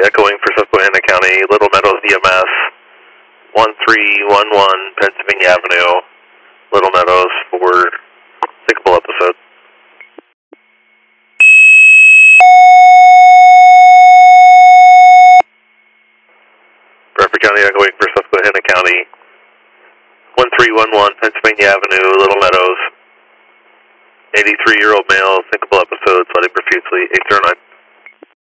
echoing for Susquehanna County, Little Meadows EMS, 1311 Pennsylvania Avenue, Little Meadows for sinkable episode. Bradford County echoing for Susquehanna County, 1311 Pennsylvania Avenue, Little Meadows, 83-year-old male, sinkable episode, slightly profusely, 809.